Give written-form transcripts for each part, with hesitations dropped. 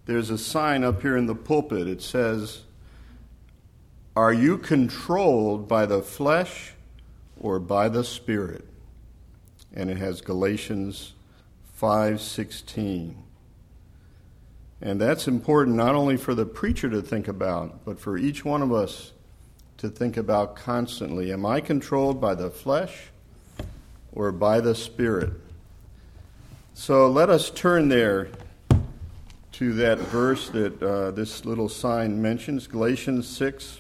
there's a sign up here in the pulpit. It says, "Are you controlled by the flesh or by the Spirit?" And it has Galatians 5:16. And that's important not only for the preacher to think about, but for each one of us to think about constantly. Am I controlled by the flesh or by the Spirit? So let us turn there to that verse that this little sign mentions, Galatians 6.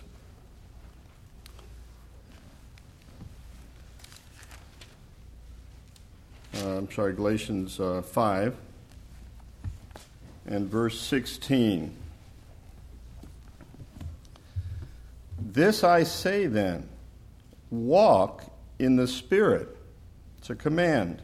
Galatians 5 and verse 16. "This I say then, walk in the Spirit." It's a command.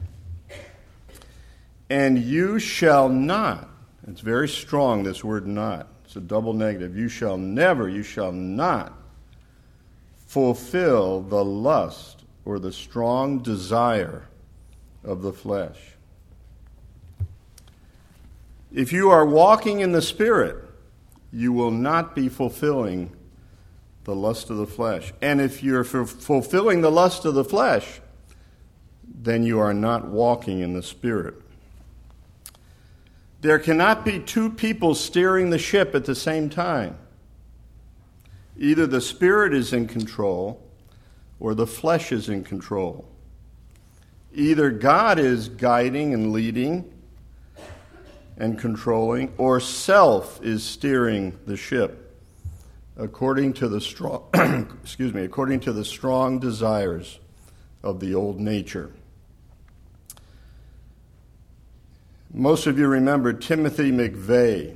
"And you shall not," it's very strong, this word not. It's a double negative. "You shall not fulfill the lust or the strong desire of the flesh." If you are walking in the Spirit, you will not be fulfilling the lust of the flesh. And if you're fulfilling the lust of the flesh, then you are not walking in the Spirit. There cannot be two people steering the ship at the same time. Either the Spirit is in control or the flesh is in control. Either God is guiding and leading and controlling, or self is steering the ship according to the strong according to the strong desires of the old nature. Most of you remember Timothy McVeigh.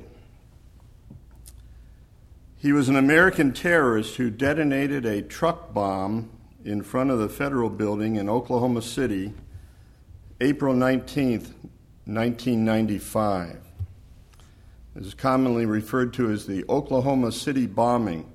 He was an American terrorist who detonated a truck bomb in front of the federal building in Oklahoma City, April 19th, 1995. It is commonly referred to as the Oklahoma City bombing.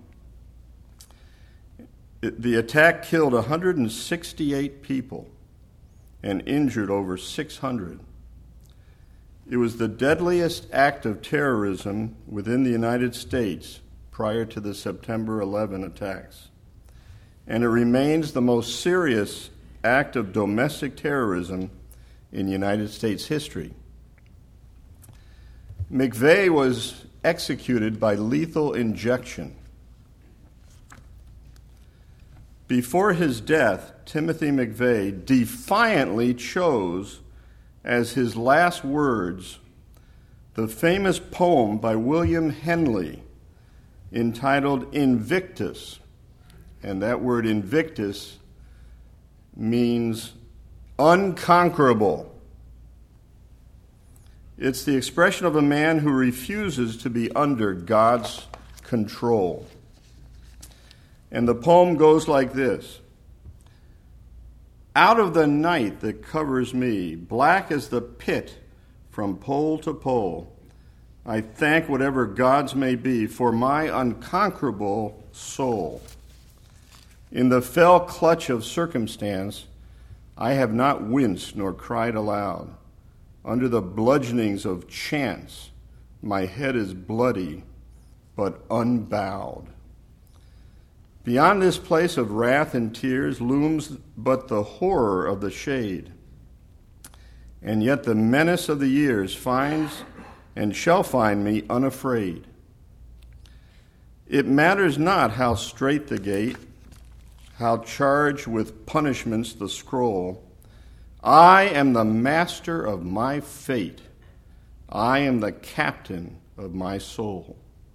The attack killed 168 people and injured over 600. It was the deadliest act of terrorism within the United States prior to the September 11 attacks. And it remains the most serious act of domestic terrorism in United States history. McVeigh was executed by lethal injection. Before his death, Timothy McVeigh defiantly chose as his last words the famous poem by William Henley entitled Invictus. And that word Invictus means unconquerable. It's the expression of a man who refuses to be under God's control. And the poem goes like this: "Out of the night that covers me, black as the pit from pole to pole, I thank whatever gods may be for my unconquerable soul. In the fell clutch of circumstance, I have not winced nor cried aloud. Under the bludgeonings of chance, my head is bloody, but unbowed. Beyond this place of wrath and tears looms but the horror of the shade. And yet the menace of the years finds and shall find me unafraid. It matters not how strait the gate, how charged with punishments the scroll. I am the master of my fate. I am the captain of my soul."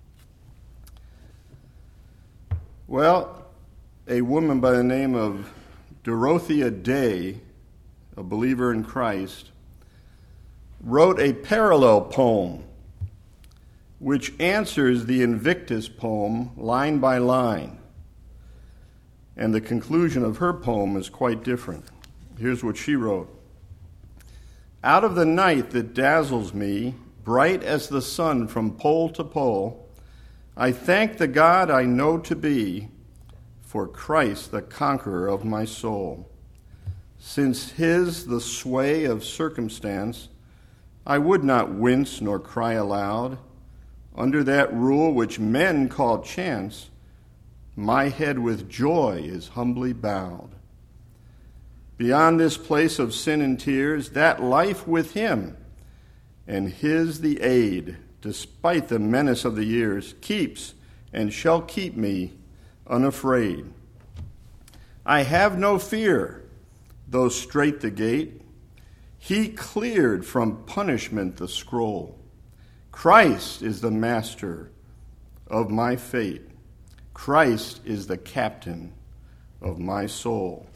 Well, a woman by the name of Dorothea Day, a believer in Christ, wrote a parallel poem which answers the Invictus poem line by line. And the conclusion of her poem is quite different. Here's what she wrote: "Out of the night that dazzles me, bright as the sun from pole to pole, I thank the God I know to be, for Christ the conqueror of my soul. Since his the sway of circumstance, I would not wince nor cry aloud. under that rule which men call chance, my head with joy is humbly bowed. Beyond this place of sin and tears, that life with him, and his the aid, despite the menace of the years, keeps and shall keep me unafraid. I have no fear, though strait the gate. He cleared from punishment the scroll. Christ is the master of my fate. Christ is the captain of my soul.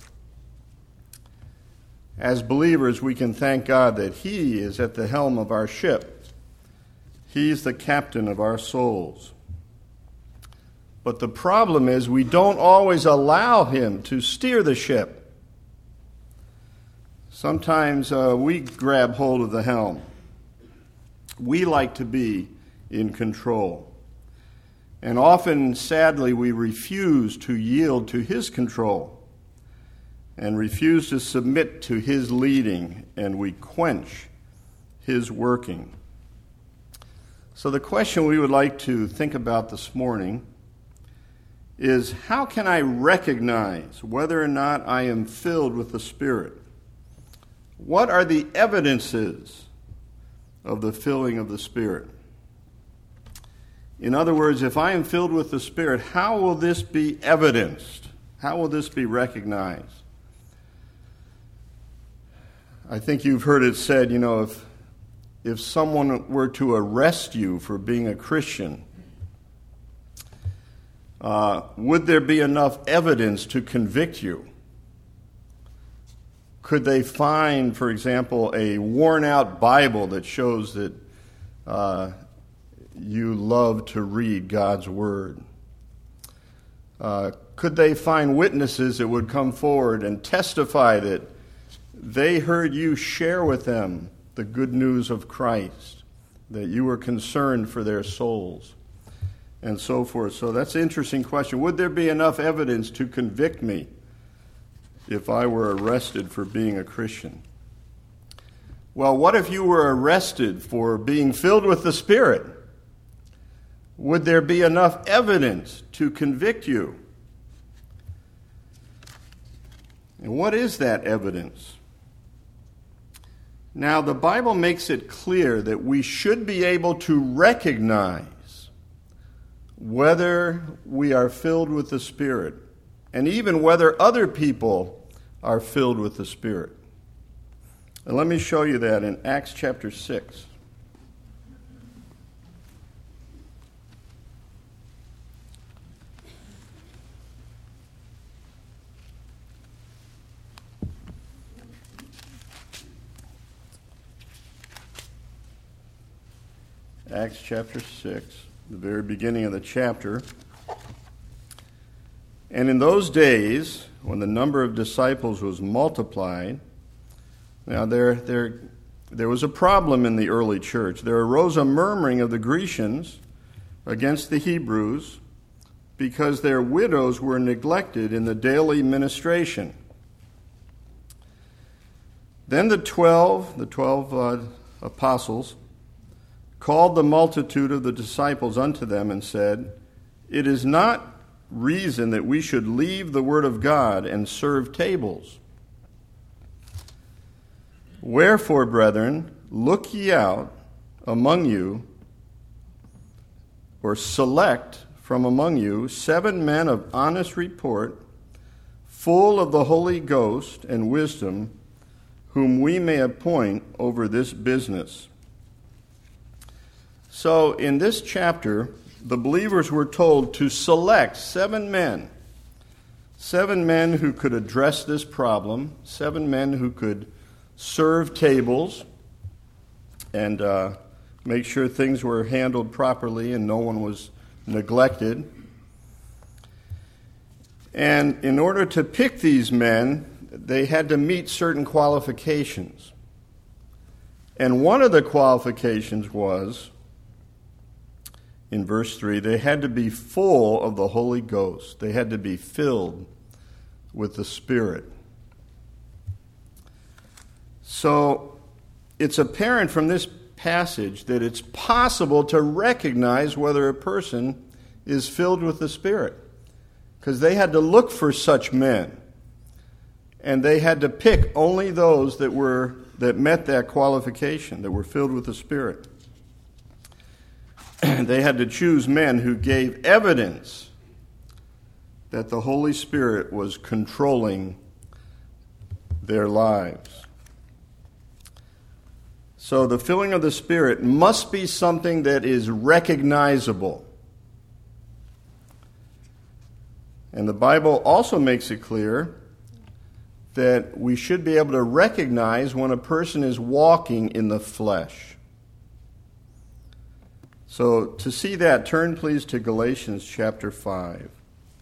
As believers, we can thank God that He is at the helm of our ship. He's the captain of our souls. But the problem is we don't always allow Him to steer the ship. Sometimes we grab hold of the helm. We like to be in control. And often, sadly, we refuse to yield to His control and refuse to submit to His leading, and we quench His working. So the question we would like to think about this morning is, how can I recognize whether or not I am filled with the Spirit? What are the evidences of the filling of the Spirit? In other words, if I am filled with the Spirit, how will this be evidenced? How will this be recognized? I think you've heard it said, if someone were to arrest you for being a Christian, would there be enough evidence to convict you? Could they find, for example, a worn-out Bible that shows that you love to read God's Word? Could they find witnesses that would come forward and testify that they heard you share with them the good news of Christ, that you were concerned for their souls, and so forth? So that's an interesting question. Would there be enough evidence to convict me if I were arrested for being a Christian? Well, what if you were arrested for being filled with the Spirit? Would there be enough evidence to convict you? And what is that evidence? Now, the Bible makes it clear that we should be able to recognize whether we are filled with the Spirit, and even whether other people are filled with the Spirit. And let me show you that in Acts chapter 6. Acts chapter 6, the very beginning of the chapter. And in those days, when the number of disciples was multiplied, now there was a problem in the early church. There arose a murmuring of the Grecians against the Hebrews because their widows were neglected in the daily ministration. Then the 12 apostles, called the multitude of the disciples unto them and said, It is not reason that we should leave the word of God and serve tables. Wherefore, brethren, look ye out among you, or select from among you 7 men of honest report, full of the Holy Ghost and wisdom, whom we may appoint over this business. So in this chapter, the believers were told to select 7 men who could address this problem, 7 men who could serve tables and make sure things were handled properly and no one was neglected. And in order to pick these men, they had to meet certain qualifications. And one of the qualifications was, in verse 3, they had to be full of the Holy Ghost. They had to be filled with the Spirit. So it's apparent from this passage that it's possible to recognize whether a person is filled with the Spirit, because they had to look for such men, and they had to pick only those that met that qualification, that were filled with the Spirit. They had to choose men who gave evidence that the Holy Spirit was controlling their lives. So the filling of the Spirit must be something that is recognizable. And the Bible also makes it clear that we should be able to recognize when a person is walking in the flesh. So to see that, turn please to Galatians chapter 5.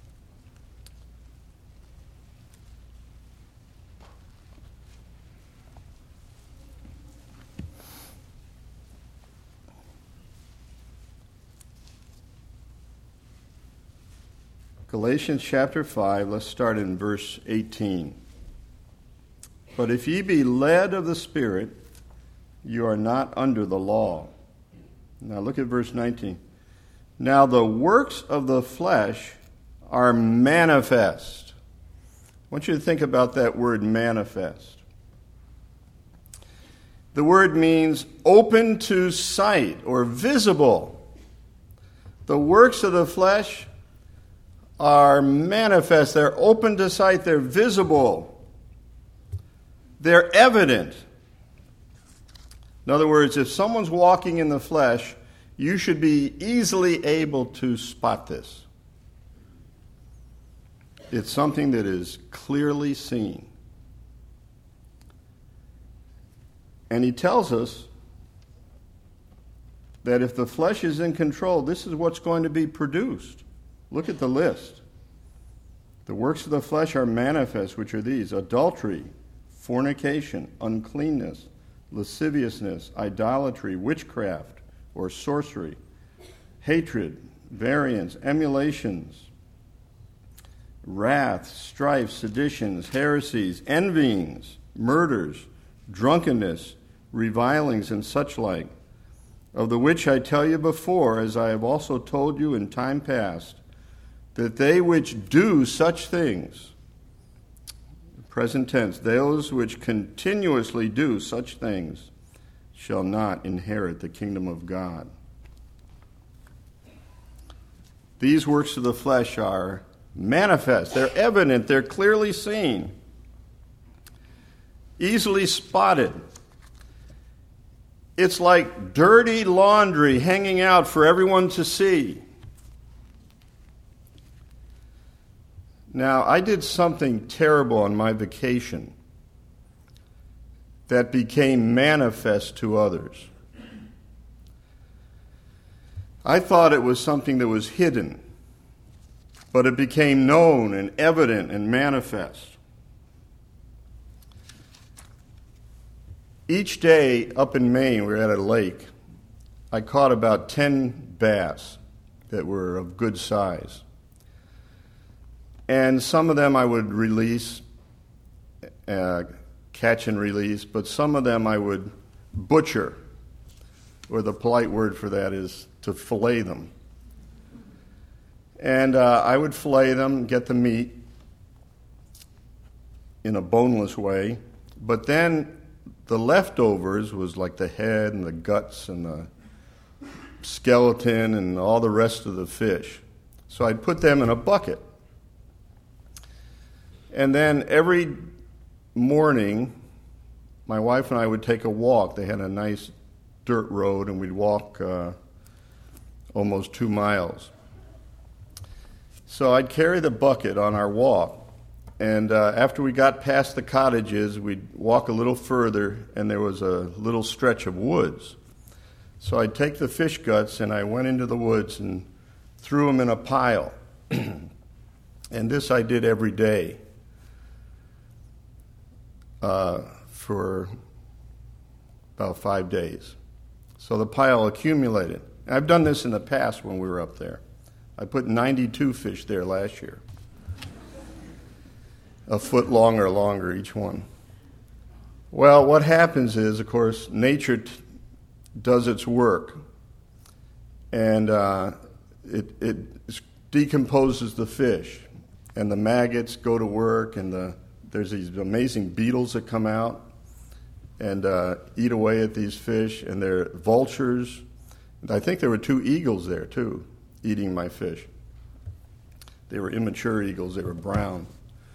Galatians chapter 5, let's start in verse 18. But if ye be led of the Spirit, you are not under the law. Now look at verse 19. Now the works of the flesh are manifest. I want you to think about that word manifest. The word means open to sight or visible. The works of the flesh are manifest. They're open to sight. They're visible. They're evident. In other words, if someone's walking in the flesh, you should be easily able to spot this. It's something that is clearly seen. And he tells us that if the flesh is in control, this is what's going to be produced. Look at the list. The works of the flesh are manifest, which are these: adultery, fornication, uncleanness, lasciviousness, idolatry, witchcraft, or sorcery, hatred, variance, emulations, wrath, strife, seditions, heresies, envyings, murders, drunkenness, revilings, and such like, of the which I tell you before, as I have also told you in time past, that they which do such things, present tense, those which continuously do such things, shall not inherit the kingdom of God. These works of the flesh are manifest. They're evident. They're clearly seen. Easily spotted. It's like dirty laundry hanging out for everyone to see. Now, I did something terrible on my vacation that became manifest to others. I thought it was something that was hidden, but it became known and evident and manifest. Each day up in Maine, we were at a lake, I caught about 10 bass that were of good size. And some of them I would release, catch and release, but some of them I would butcher, or the polite word for that is to fillet them. And I would fillet them, get the meat in a boneless way, but then the leftovers was like the head and the guts and the skeleton and all the rest of the fish. So I'd put them in a bucket. And then every morning, my wife and I would take a walk. They had a nice dirt road, and we'd walk almost 2 miles. So I'd carry the bucket on our walk, and after we got past the cottages, we'd walk a little further, and there was a little stretch of woods. So I'd take the fish guts, and I went into the woods and threw them in a pile. And this I did every day. For about 5 days. So the pile accumulated. I've done this in the past when we were up there. I put 92 fish there last year. A foot long or longer each one. Well, what happens is, of course, nature does its work, and it decomposes the fish, and the maggots go to work, and there's these amazing beetles that come out and eat away at these fish, and they're vultures. I think there were 2 eagles there, too, eating my fish. They were immature eagles. They were brown.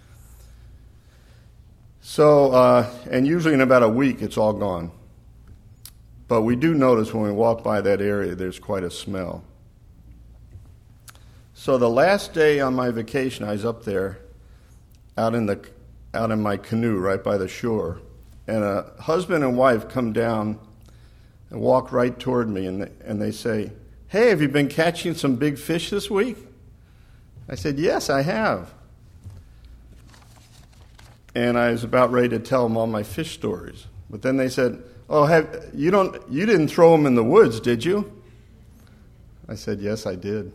So, and usually in about a week, it's all gone. But we do notice when we walk by that area, there's quite a smell. So the last day on my vacation, I was up there, out in my canoe right by the shore, and a husband and wife come down and walk right toward me, and they say, "Hey, have you been catching some big fish this week?" I said, "Yes, I have." And I was about ready to tell them all my fish stories. But then they said, "Oh, you didn't throw them in the woods, did you?" I said, "Yes, I did."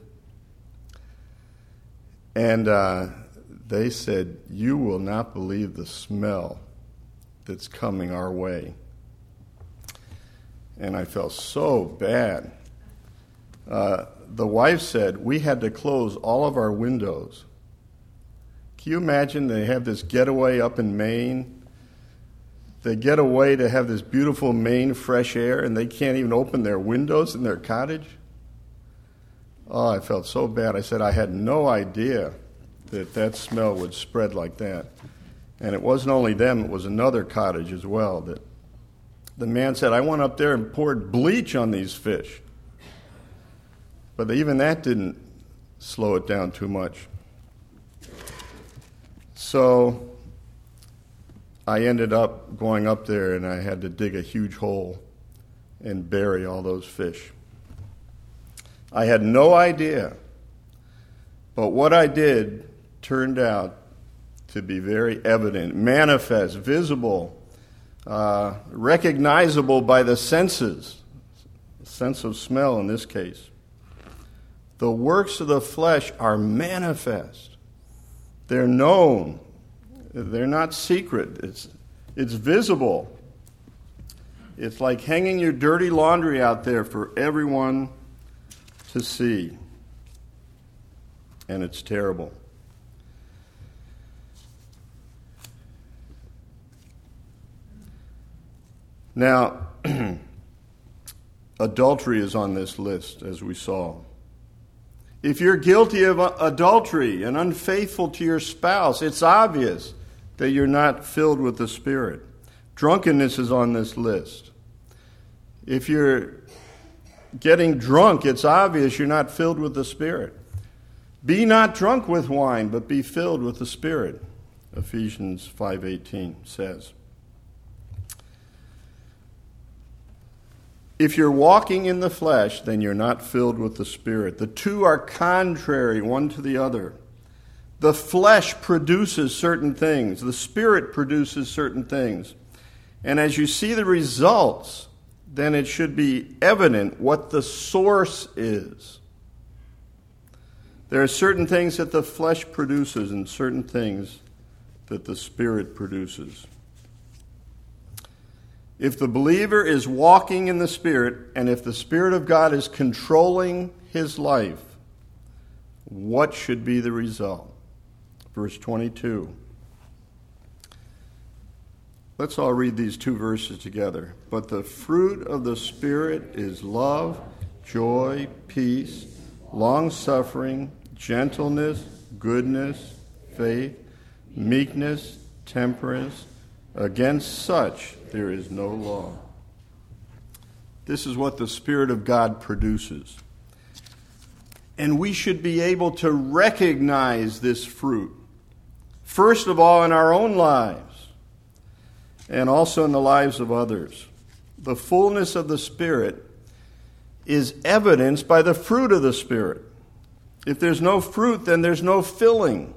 And they said, "You will not believe the smell that's coming our way." And I felt so bad. The wife said, "We had to close all of our windows." Can you imagine they have this getaway up in Maine? They get away to have this beautiful Maine fresh air, and they can't even open their windows in their cottage? Oh, I felt so bad. I said I had no idea that smell would spread like that. And it wasn't only them, it was another cottage as well. That the man said, "I went up there and poured bleach on these fish." But even that didn't slow it down too much. So I ended up going up there, and I had to dig a huge hole and bury all those fish. I had no idea, but what I did turned out to be very evident, manifest, visible, recognizable by the senses, sense of smell in this case. The works of the flesh are manifest. They're known. They're not secret. It's visible. It's like hanging your dirty laundry out there for everyone to see. And it's terrible. Now, adultery is on this list, as we saw. If you're guilty of adultery and unfaithful to your spouse, it's obvious that you're not filled with the Spirit. Drunkenness is on this list. If you're getting drunk, it's obvious you're not filled with the Spirit. Be not drunk with wine, but be filled with the Spirit, Ephesians 5:18 says. If you're walking in the flesh, then you're not filled with the Spirit. The two are contrary one to the other. The flesh produces certain things. The Spirit produces certain things. And as you see the results, then it should be evident what the source is. There are certain things that the flesh produces and certain things that the Spirit produces. If the believer is walking in the Spirit, and if the Spirit of God is controlling his life, what should be the result? Verse 22. Let's all read these two verses together. But the fruit of the Spirit is love, joy, peace, long-suffering, gentleness, goodness, faith, meekness, temperance. Against such there is no law. This is what the Spirit of God produces. And we should be able to recognize this fruit, first of all in our own lives, and also in the lives of others. The fullness of the Spirit is evidenced by the fruit of the Spirit. If there's no fruit, then there's no filling.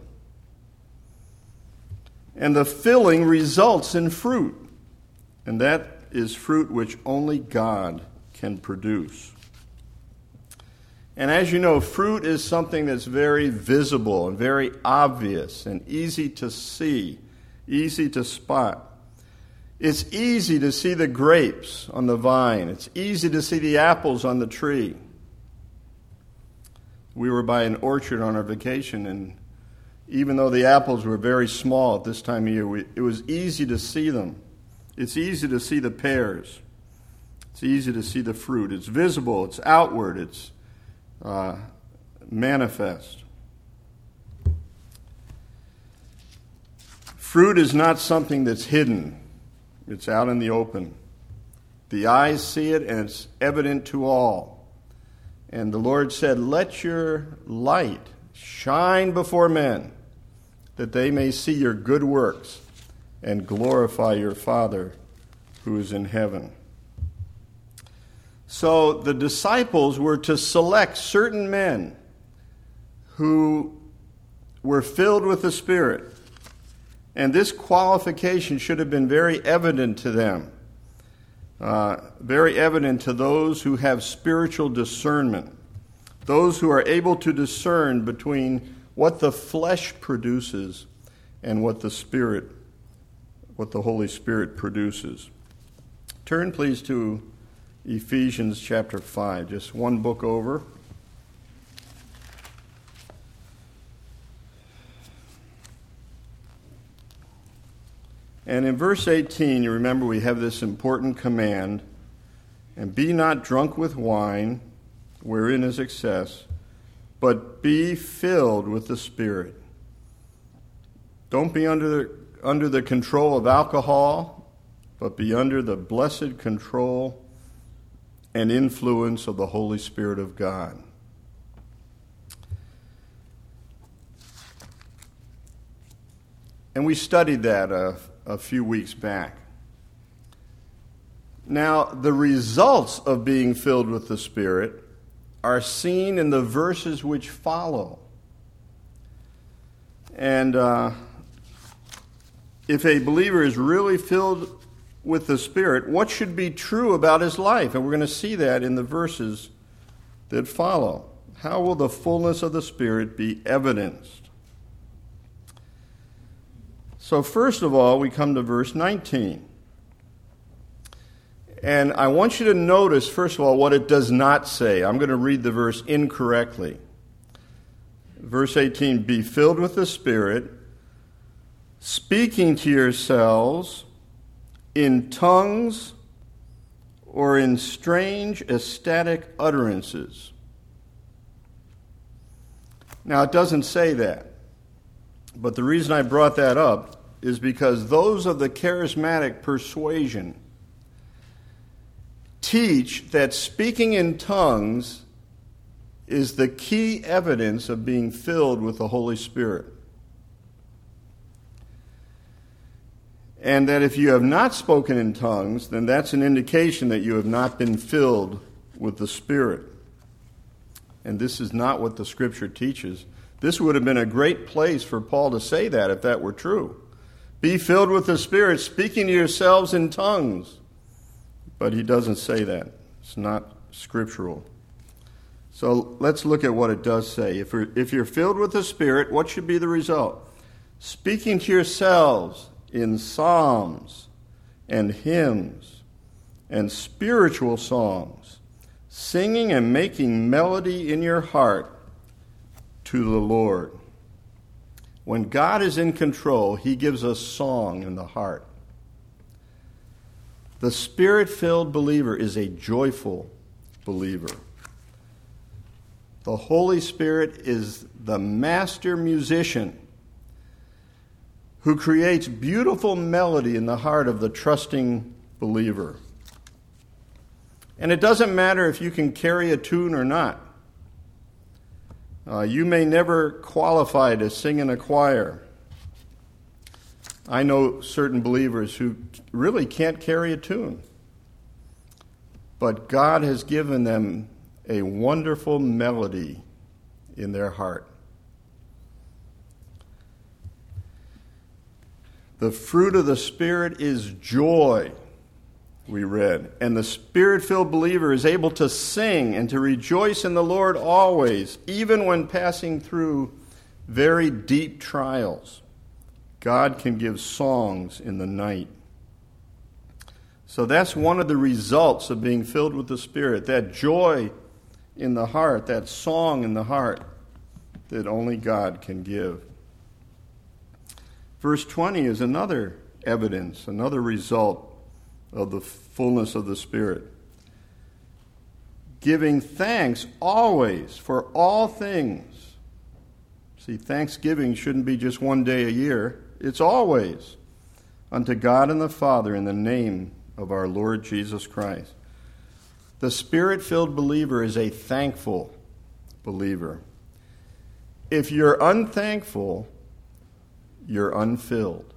And the filling results in fruit. And that is fruit which only God can produce. And as you know, fruit is something that's very visible and very obvious and easy to see, easy to spot. It's easy to see the grapes on the vine. It's easy to see the apples on the tree. We were by an orchard on our vacation, and even though the apples were very small at this time of year, it was easy to see them. It's easy to see the pears. It's easy to see the fruit. It's visible. It's outward. It's manifest. Fruit is not something that's hidden. It's out in the open. The eyes see it, and it's evident to all. And the Lord said, "Let your light shine before men, that they may see your good works and glorify your Father who is in heaven." So the disciples were to select certain men who were filled with the Spirit. And this qualification should have been very evident to them, very evident to those who have spiritual discernment, those who are able to discern between what the flesh produces and what the Holy Spirit produces. Turn, please, to Ephesians chapter 5, just one book over. And in verse 18, you remember we have this important command, "And be not drunk with wine, wherein is excess, but be filled with the Spirit." Don't be under the control of alcohol, but be under the blessed control and influence of the Holy Spirit of God. And we studied that a few weeks back. Now, the results of being filled with the Spirit are seen in the verses which follow. And if a believer is really filled with the Spirit, what should be true about his life? And we're going to see that in the verses that follow. How will the fullness of the Spirit be evidenced? So first of all, we come to verse 19. And I want you to notice, first of all, what it does not say. I'm going to read the verse incorrectly. Verse 18, "Be filled with the Spirit, speaking to yourselves in tongues or in strange ecstatic utterances." Now, it doesn't say that. But the reason I brought that up is because those of the charismatic persuasion teach that speaking in tongues is the key evidence of being filled with the Holy Spirit. And that if you have not spoken in tongues, then that's an indication that you have not been filled with the Spirit. And this is not what the Scripture teaches. This would have been a great place for Paul to say that if that were true. Be filled with the Spirit, speaking to yourselves in tongues. But he doesn't say that. It's not scriptural. So let's look at what it does say. If you're filled with the Spirit, what should be the result? Speaking to yourselves in psalms and hymns and spiritual songs, singing and making melody in your heart to the Lord. When God is in control, he gives us song in the heart. The Spirit-filled believer is a joyful believer. The Holy Spirit is the master musician who creates beautiful melody in the heart of the trusting believer. And it doesn't matter if you can carry a tune or not. You may never qualify to sing in a choir. I know certain believers who really can't carry a tune. But God has given them a wonderful melody in their heart. The fruit of the Spirit is joy, we read. And the Spirit-filled believer is able to sing and to rejoice in the Lord always, even when passing through very deep trials. God can give songs in the night. So that's one of the results of being filled with the Spirit, that joy in the heart, that song in the heart that only God can give. Verse 20 is another evidence, another result of the fullness of the Spirit. Giving thanks always for all things. See, thanksgiving shouldn't be just one day a year. It's always unto God and the Father in the name of our Lord Jesus Christ. The Spirit-filled believer is a thankful believer. If you're unthankful, you're unfilled.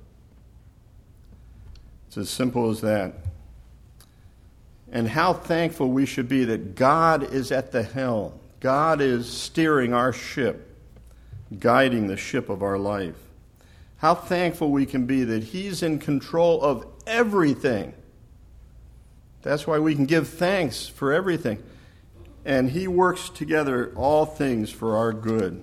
It's as simple as that. And how thankful we should be that God is at the helm. God is steering our ship, guiding the ship of our life. How thankful we can be that He's in control of everything. That's why we can give thanks for everything. And He works together all things for our good.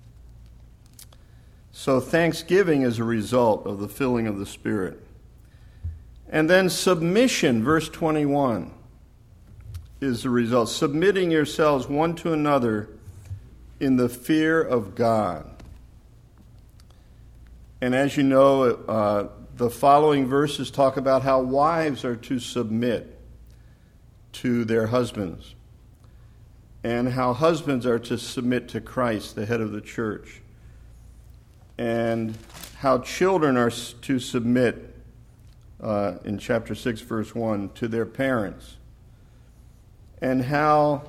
So thanksgiving is a result of the filling of the Spirit. And then submission, verse 21, is the result. Submitting yourselves one to another in the fear of God. And as you know, the following verses talk about how wives are to submit to their husbands, and how husbands are to submit to Christ, the head of the church, and how children are to submit, in chapter 6, verse 1, to their parents, and how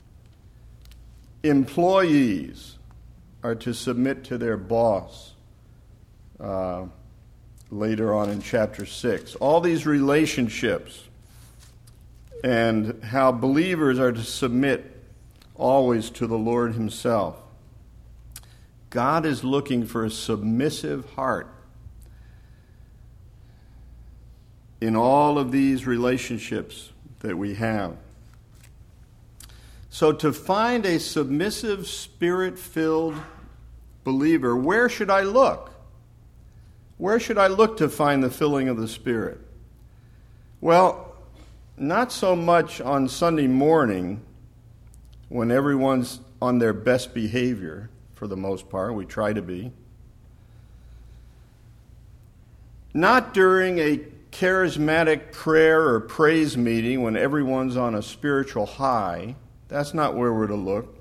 employees are to submit to their boss, later on in chapter 6. All these relationships, and how believers are to submit always to the Lord Himself. God is looking for a submissive heart in all of these relationships that we have. So to find a submissive, Spirit-filled believer, where should I look? Where should I look to find the filling of the Spirit? Well, not so much on Sunday morning when everyone's on their best behavior, for the most part. We try to be. Not during a charismatic prayer or praise meeting when everyone's on a spiritual high. That's not where we're to look.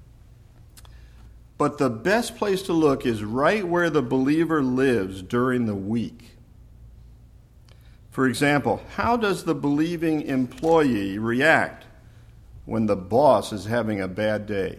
But the best place to look is right where the believer lives during the week. For example, how does the believing employee react when the boss is having a bad day?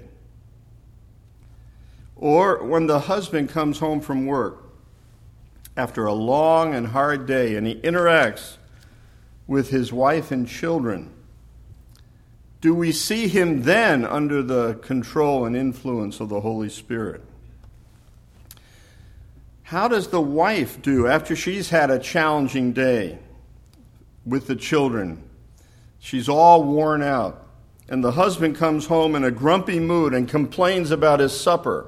Or when the husband comes home from work after a long and hard day and he interacts with his wife and children? Do we see him then under the control and influence of the Holy Spirit? How does the wife do after she's had a challenging day with the children? She's all worn out, and the husband comes home in a grumpy mood and complains about his supper.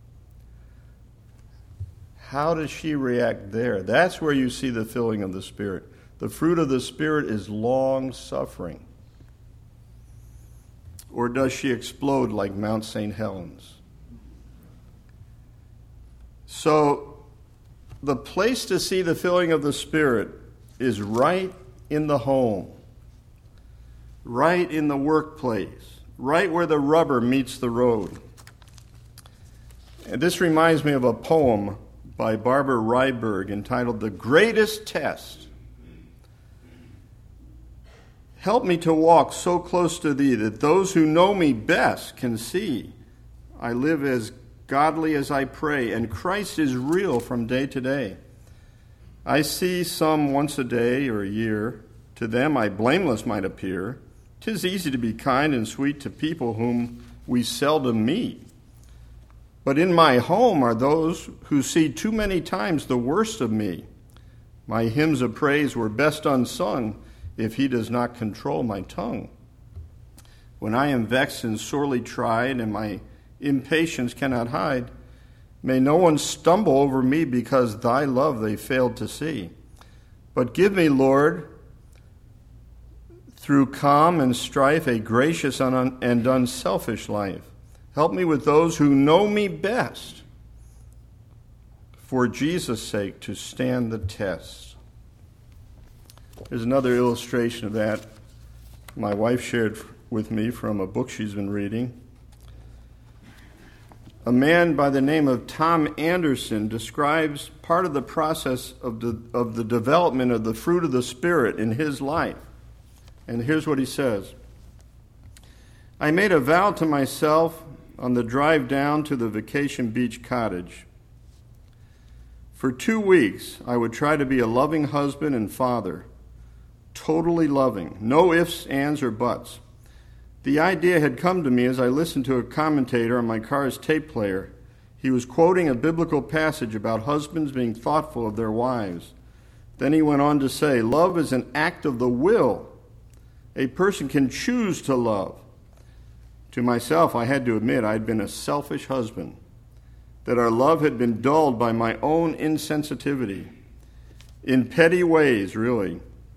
How does she react there? That's where you see the filling of the Spirit. The fruit of the Spirit is long-suffering. Or does she explode like Mount St. Helens? So, the place to see the filling of the Spirit is right in the home, right in the workplace, right where the rubber meets the road. And this reminds me of a poem by Barbara Ryberg entitled "The Greatest Test." Help me to walk so close to Thee that those who know me best can see I live as godly as I pray, and Christ is real from day to day. I see some once a day or a year. To them I blameless might appear. 'Tis easy to be kind and sweet to people whom we seldom meet. But in my home are those who see too many times the worst of me. My hymns of praise were best unsung if He does not control my tongue. When I am vexed and sorely tried, and my impatience cannot hide, may no one stumble over me because Thy love they failed to see. But give me, Lord, through calm and strife, a gracious and unselfish life. Help me with those who know me best, for Jesus' sake, to stand the test. There's another illustration of that my wife shared with me from a book she's been reading. A man by the name of Tom Anderson describes part of the process of the development of the fruit of the Spirit in his life. And here's what he says. I made a vow to myself on the drive down to the Vacation Beach cottage. For 2 weeks, I would try to be a loving husband and father, totally loving, no ifs, ands, or buts. The idea had come to me as I listened to a commentator on my car's tape player. He was quoting a biblical passage about husbands being thoughtful of their wives. Then he went on to say, love is an act of the will. A person can choose to love. To myself, I had to admit I'd been a selfish husband, that our love had been dulled by my own insensitivity, in petty ways, really,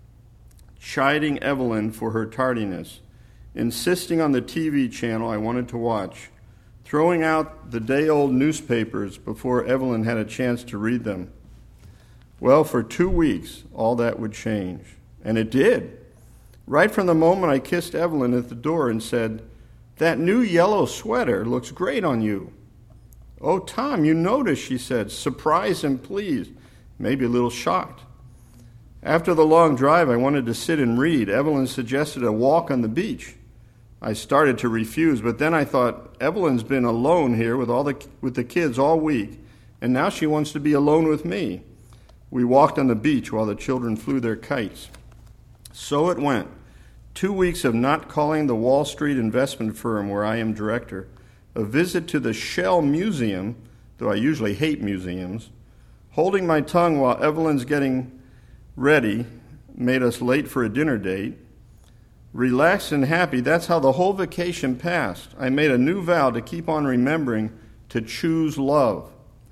chiding Evelyn for her tardiness, insisting on the TV channel I wanted to watch, throwing out the day-old newspapers before Evelyn had a chance to read them. Well, for 2 weeks, all that would change. And it did. Right from the moment I kissed Evelyn at the door and said, that new yellow sweater looks great on you. Oh, Tom, you noticed, she said, surprised and pleased, maybe a little shocked. After the long drive, I wanted to sit and read. Evelyn suggested a walk on the beach. I started to refuse, but then I thought, Evelyn's been alone here with the kids all week, and now she wants to be alone with me. We walked on the beach while the children flew their kites. So it went. 2 weeks of not calling the Wall Street investment firm where I am director, a visit to the Shell Museum, though I usually hate museums, holding my tongue while Evelyn's getting ready made us late for a dinner date. Relaxed and happy, that's how the whole vacation passed. I made a new vow to keep on remembering to choose love.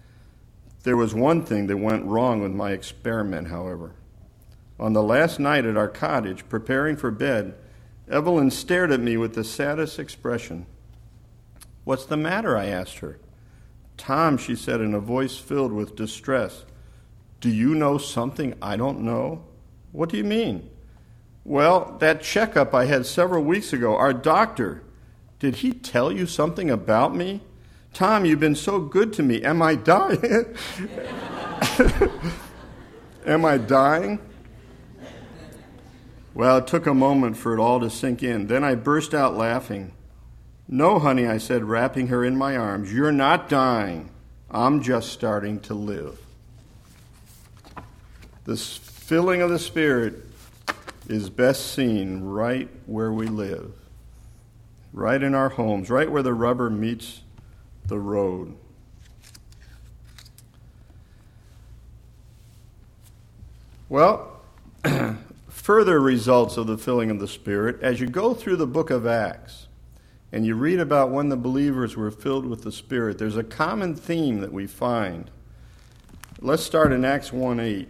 There was one thing that went wrong with my experiment, however. On the last night at our cottage, preparing for bed, Evelyn stared at me with the saddest expression. What's the matter? I asked her. Tom, she said in a voice filled with distress, do you know something I don't know? What do you mean? Well, that checkup I had several weeks ago, our doctor, did he tell you something about me? Tom, you've been so good to me. Am I dying? Am I dying? Well, it took a moment for it all to sink in. Then I burst out laughing. No, honey, I said, wrapping her in my arms. You're not dying. I'm just starting to live. This filling of the Spirit is best seen right where we live, right in our homes, right where the rubber meets the road. Well, further results of the filling of the Spirit, as you go through the book of Acts and you read about when the believers were filled with the Spirit, there's a common theme that we find. Let's start in Acts 1:8.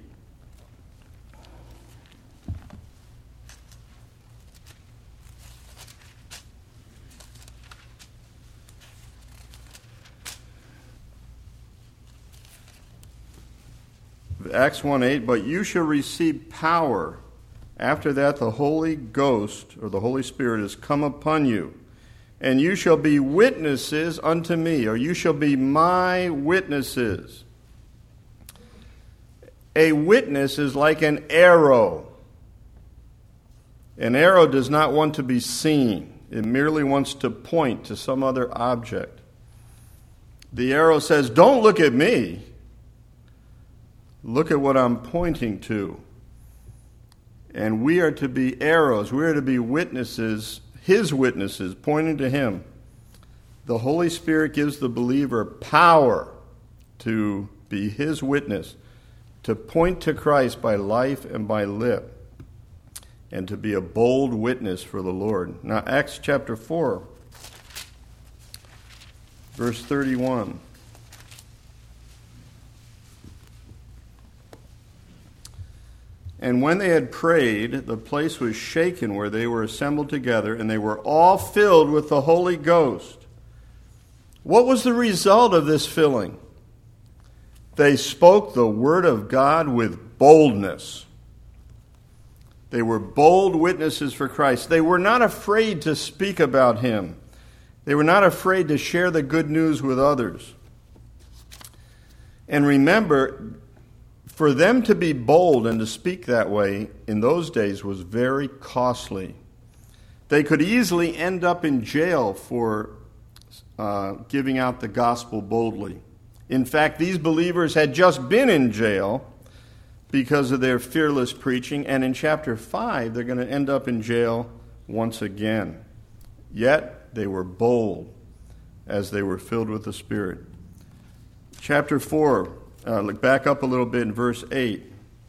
Acts 1:8, but you shall receive power. After that, the Holy Ghost, or the Holy Spirit, has come upon you. And you shall be witnesses unto me, or you shall be my witnesses. A witness is like an arrow. An arrow does not want to be seen. It merely wants to point to some other object. The arrow says, don't look at me. Look at what I'm pointing to. And we are to be arrows. We are to be witnesses, his witnesses, pointing to him. The Holy Spirit gives the believer power to be his witness, to point to Christ by life and by lip, and to be a bold witness for the Lord. Now, Acts chapter 4, verse 31. And when they had prayed, the place was shaken where they were assembled together, and they were all filled with the Holy Ghost. What was the result of this filling? They spoke the word of God with boldness. They were bold witnesses for Christ. They were not afraid to speak about him. They were not afraid to share the good news with others. And remember, for them to be bold and to speak that way in those days was very costly. They could easily end up in jail for giving out the gospel boldly. In fact, these believers had just been in jail because of their fearless preaching, and in chapter 5, they're going to end up in jail once again. Yet, they were bold as they were filled with the Spirit. Chapter 4, look back up a little bit in verse 8.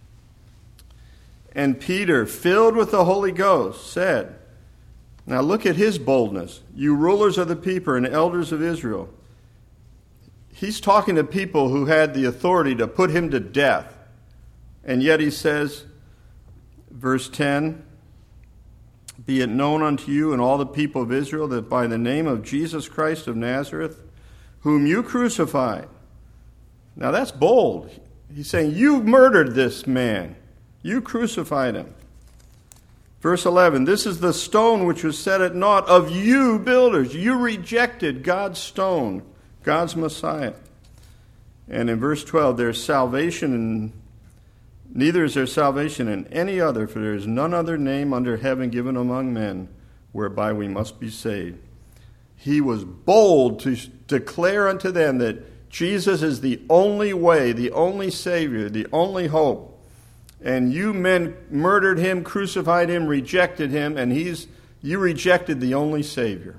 And Peter, filled with the Holy Ghost, said, now look at his boldness. You rulers of the people and elders of Israel. He's talking to people who had the authority to put him to death. And yet he says, verse 10, be it known unto you and all the people of Israel that by the name of Jesus Christ of Nazareth, whom you crucified. Now that's bold. He's saying, you murdered this man. You crucified him. Verse 11, this is the stone which was set at naught of you builders. You rejected God's stone, God's Messiah. And in verse 12, there's salvation, neither is there salvation in any other, for there is none other name under heaven given among men whereby we must be saved. He was bold to declare unto them that Jesus is the only way, the only Savior, the only hope. And you men murdered him, crucified him, rejected him, and you rejected the only Savior.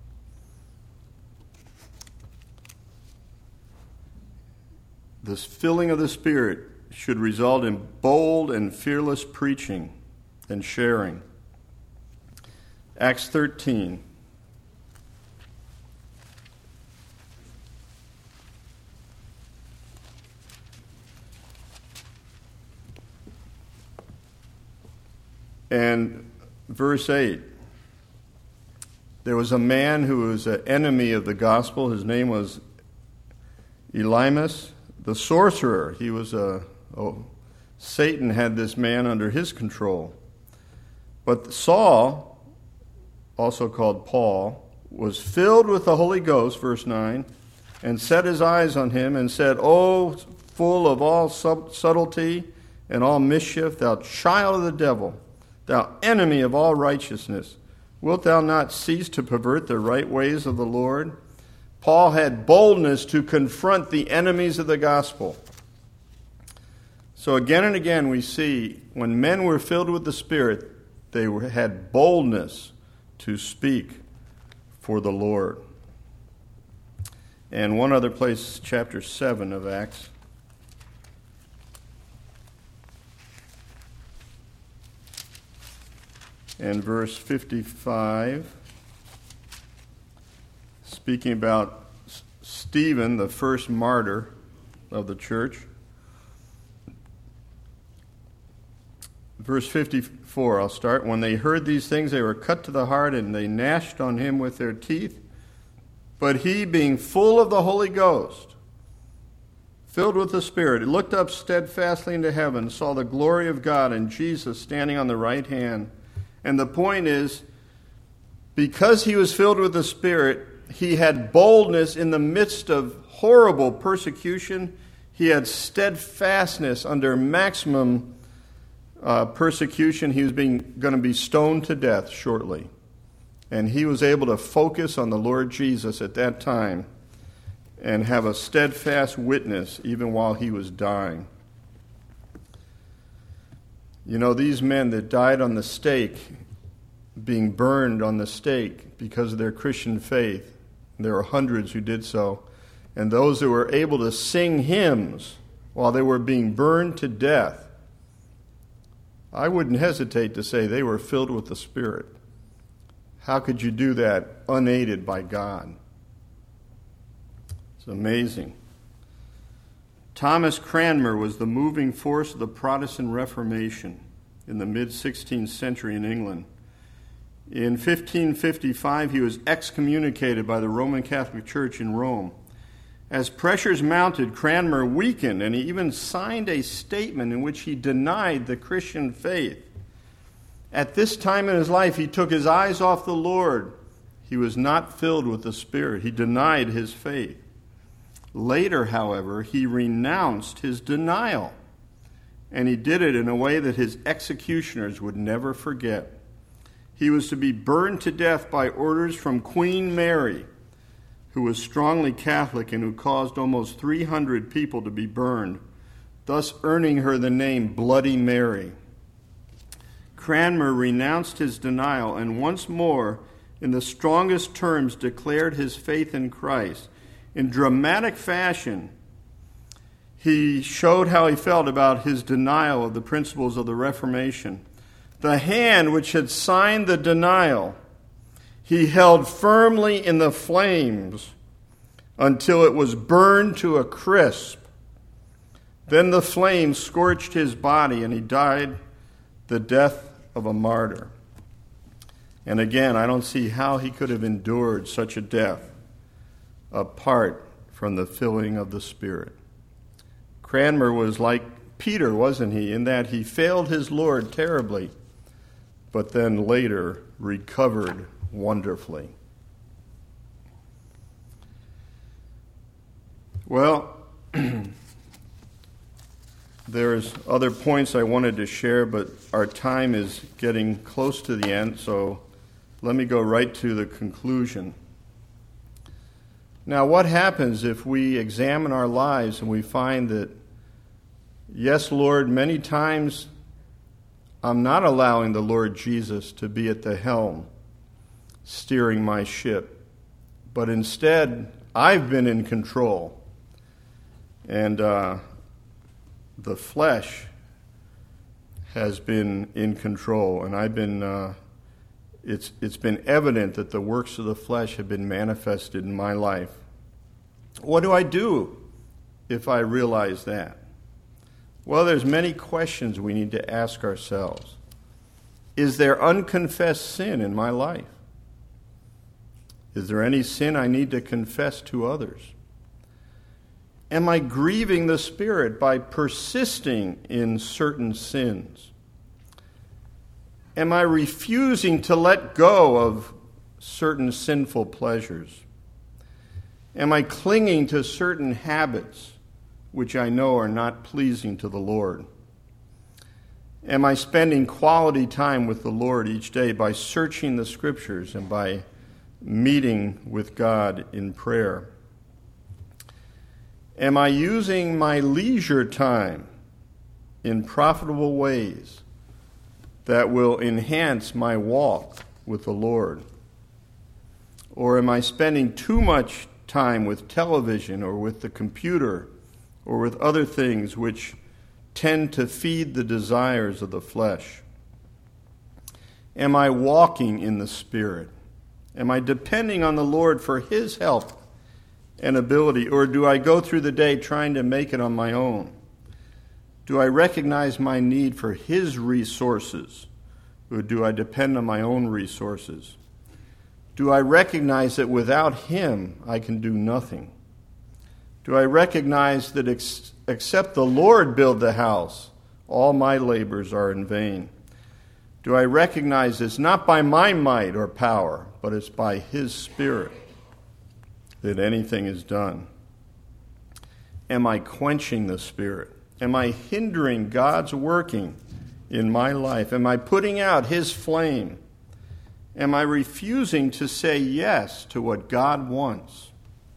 This filling of the Spirit should result in bold and fearless preaching and sharing. Acts 13. And verse 8, there was a man who was an enemy of the gospel. His name was Elymas, the sorcerer. He was Satan had this man under his control. But Saul, also called Paul, was filled with the Holy Ghost, verse 9, and set his eyes on him and said, O full of all subtlety and all mischief, thou child of the devil, thou enemy of all righteousness, wilt thou not cease to pervert the right ways of the Lord? Paul had boldness to confront the enemies of the gospel. So again and again we see when men were filled with the Spirit, they had boldness to speak for the Lord. And one other place, chapter 7 of Acts. And verse 55, speaking about Stephen, the first martyr of the church. Verse 54, I'll start. When they heard these things, they were cut to the heart, and they gnashed on him with their teeth. But he, being full of the Holy Ghost, filled with the Spirit, looked up steadfastly into heaven, saw the glory of God and Jesus standing on the right hand. And the point is, because he was filled with the Spirit, he had boldness in the midst of horrible persecution. He had steadfastness under maximum persecution. He was going to be stoned to death shortly. And he was able to focus on the Lord Jesus at that time and have a steadfast witness even while he was dying. You know, these men that died on the stake, being burned on the stake because of their Christian faith, there were hundreds who did so, and those who were able to sing hymns while they were being burned to death, I wouldn't hesitate to say they were filled with the Spirit. How could you do that unaided by God? It's amazing. Thomas Cranmer was the moving force of the Protestant Reformation in the mid-16th century in England. In 1555, he was excommunicated by the Roman Catholic Church in Rome. As pressures mounted, Cranmer weakened, and he even signed a statement in which he denied the Christian faith. At this time in his life, he took his eyes off the Lord. He was not filled with the Spirit. He denied his faith. Later, however, he renounced his denial, and he did it in a way that his executioners would never forget. He was to be burned to death by orders from Queen Mary, who was strongly Catholic and who caused almost 300 people to be burned, thus earning her the name Bloody Mary. Cranmer renounced his denial and once more, in the strongest terms, declared his faith in Christ. In dramatic fashion, he showed how he felt about his denial of the principles of the Reformation. The hand which had signed the denial, he held firmly in the flames until it was burned to a crisp. Then the flames scorched his body, and he died the death of a martyr. And again, I don't see how he could have endured such a death apart from the filling of the Spirit. Cranmer was like Peter, wasn't he, in that he failed his Lord terribly, but then later recovered wonderfully. Well, there's other points I wanted to share, but our time is getting close to the end, so let me go right to the conclusion. Now, what happens if we examine our lives and we find that, yes, Lord, many times I'm not allowing the Lord Jesus to be at the helm, steering my ship, but instead I've been in control, and the flesh has been in control, and I've been. It's been evident that the works of the flesh have been manifested in my life. What do I do if I realize that? Well, there's many questions we need to ask ourselves. Is there unconfessed sin in my life? Is there any sin I need to confess to others? Am I grieving the Spirit by persisting in certain sins? Am I refusing to let go of certain sinful pleasures? Am I clinging to certain habits which I know are not pleasing to the Lord? Am I spending quality time with the Lord each day by searching the Scriptures and by meeting with God in prayer? Am I using my leisure time in profitable ways that will enhance my walk with the Lord? Or am I spending too much time with television or with the computer or with other things which tend to feed the desires of the flesh? Am I walking in the Spirit? Am I depending on the Lord for His help and ability, or do I go through the day trying to make it on my own? Do I recognize my need for His resources, or do I depend on my own resources? Do I recognize that without Him I can do nothing? Do I recognize that except the Lord build the house, all my labors are in vain? Do I recognize it's not by my might or power, but it's by His Spirit that anything is done? Am I quenching the Spirit? Am I hindering God's working in my life? Am I putting out His flame? Am I refusing to say yes to what God wants?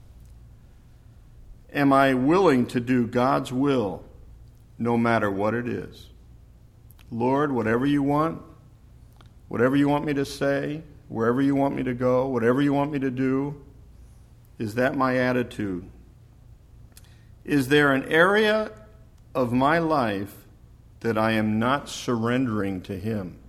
Am I willing to do God's will no matter what it is? Lord, whatever you want me to say, wherever you want me to go, whatever you want me to do, is that my attitude? Is there an area of my life that I am not surrendering to Him?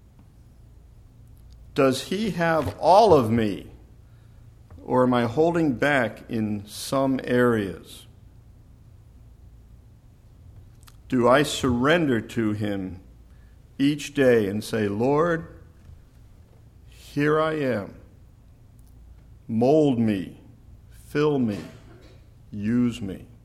Does He have all of me, or am I holding back in some areas? do I surrender to him each day and say, Lord, here I am. Mold me, fill me, use me.